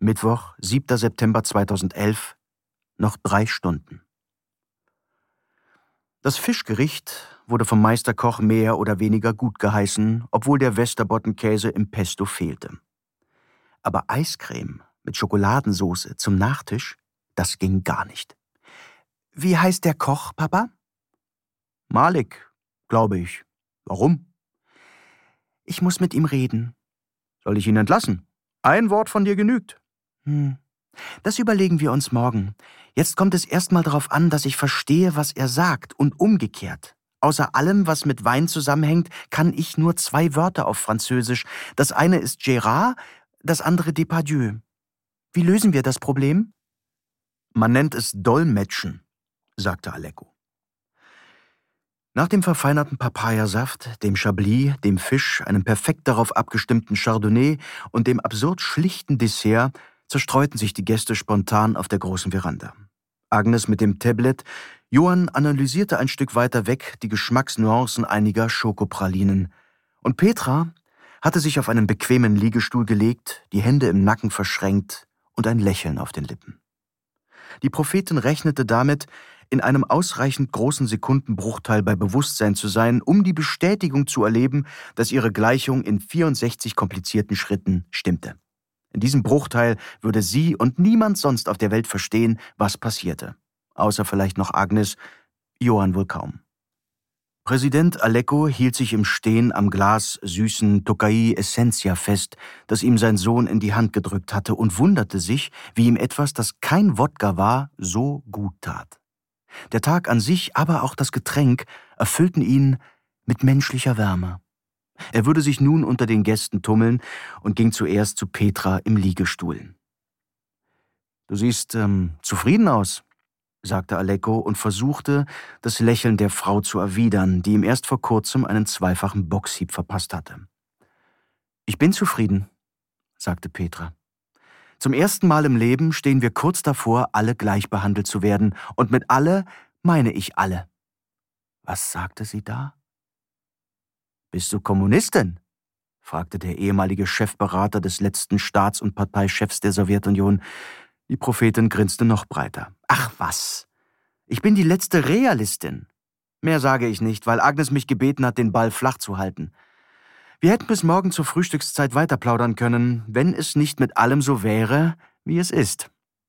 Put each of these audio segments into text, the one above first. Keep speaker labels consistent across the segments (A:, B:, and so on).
A: Mittwoch, 7. September 2011, noch 3 Stunden. Das Fischgericht wurde vom Meisterkoch mehr oder weniger gut geheißen, obwohl der Västerbottenkäse im Pesto fehlte. Aber Eiscreme mit Schokoladensauce zum Nachtisch, das ging gar nicht. »Wie heißt der Koch, Papa?« »Malik, glaube ich. Warum?« »Ich muss mit ihm reden.« »Soll ich ihn entlassen? Ein Wort von dir genügt.«
B: Das überlegen wir uns morgen. Jetzt kommt es erst mal darauf an, dass ich verstehe, was er sagt und umgekehrt. Außer allem, was mit Wein zusammenhängt, kann ich nur 2 Wörter auf Französisch. Das eine ist Gérard, das andere Depardieu. Wie lösen wir das Problem?«
A: »Man nennt es Dolmetschen«, sagte Aleko. Nach dem verfeinerten Papayasaft, dem Chablis, dem Fisch, einem perfekt darauf abgestimmten Chardonnay und dem absurd schlichten Dessert zerstreuten sich die Gäste spontan auf der großen Veranda. Agnes mit dem Tablet, Johann analysierte ein Stück weiter weg die Geschmacksnuancen einiger Schokopralinen. Und Petra hatte sich auf einen bequemen Liegestuhl gelegt, die Hände im Nacken verschränkt und ein Lächeln auf den Lippen. Die Prophetin rechnete damit, in einem ausreichend großen Sekundenbruchteil bei Bewusstsein zu sein, um die Bestätigung zu erleben, dass ihre Gleichung in 64 komplizierten Schritten stimmte. In diesem Bruchteil würde sie und niemand sonst auf der Welt verstehen, was passierte. Außer vielleicht noch Agnes, Johann wohl kaum. Präsident Aleko hielt sich im Stehen am Glas süßen Tokai Essentia fest, das ihm sein Sohn in die Hand gedrückt hatte, und wunderte sich, wie ihm etwas, das kein Wodka war, so gut tat. Der Tag an sich, aber auch das Getränk erfüllten ihn mit menschlicher Wärme. Er würde sich nun unter den Gästen tummeln und ging zuerst zu Petra im Liegestuhl. »Du siehst zufrieden aus«, sagte Aleko und versuchte, das Lächeln der Frau zu erwidern, die ihm erst vor kurzem einen zweifachen Boxhieb verpasst hatte. »Ich bin zufrieden«, sagte Petra. »Zum ersten Mal im Leben stehen wir kurz davor, alle gleich behandelt zu werden. Und mit alle meine ich alle.« Was sagte sie da? »Bist du Kommunistin?«, fragte der ehemalige Chefberater des letzten Staats- und Parteichefs der Sowjetunion. Die Prophetin grinste noch breiter. »Ach was, ich bin die letzte Realistin. Mehr sage ich nicht, weil Agnes mich gebeten hat, den Ball flach zu halten. Wir hätten bis morgen zur Frühstückszeit weiterplaudern können, wenn es nicht mit allem so wäre, wie es ist.«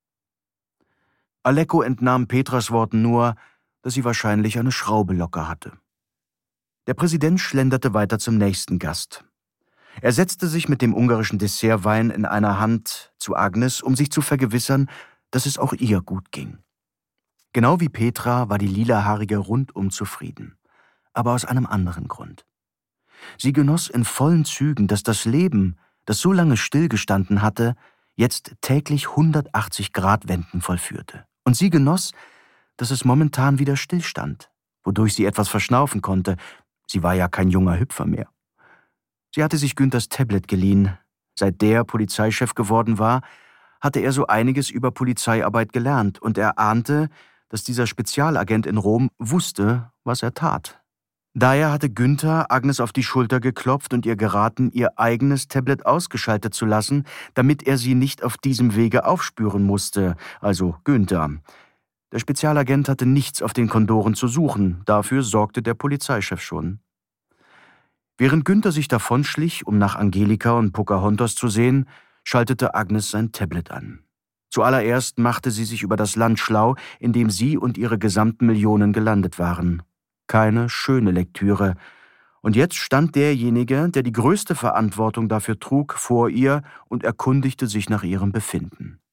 A: Aleko entnahm Petras Worten nur, dass sie wahrscheinlich eine Schraube locker hatte. Der Präsident schlenderte weiter zum nächsten Gast. Er setzte sich mit dem ungarischen Dessertwein in einer Hand zu Agnes, um sich zu vergewissern, dass es auch ihr gut ging. Genau wie Petra war die Lilahaarige rundum zufrieden, aber aus einem anderen Grund. Sie genoss in vollen Zügen, dass das Leben, das so lange stillgestanden hatte, jetzt täglich 180-Grad-Wenden vollführte. Und sie genoss, dass es momentan wieder stillstand, wodurch sie etwas verschnaufen konnte. Sie war ja kein junger Hüpfer mehr. Sie hatte sich Günthers Tablet geliehen. Seit der Polizeichef geworden war, hatte er so einiges über Polizeiarbeit gelernt und er ahnte, dass dieser Spezialagent in Rom wusste, was er tat. Daher hatte Günther Agnes auf die Schulter geklopft und ihr geraten, ihr eigenes Tablet ausgeschaltet zu lassen, damit er sie nicht auf diesem Wege aufspüren musste, also Günther. Der Spezialagent hatte nichts auf den Kondoren zu suchen, dafür sorgte der Polizeichef schon. Während Günther sich davonschlich, um nach Angelika und Pocahontas zu sehen, schaltete Agnes sein Tablet an. Zuallererst machte sie sich über das Land schlau, in dem sie und ihre gesamten Millionen gelandet waren. Keine schöne Lektüre. Und jetzt stand derjenige, der die größte Verantwortung dafür trug, vor ihr und erkundigte sich nach ihrem Befinden.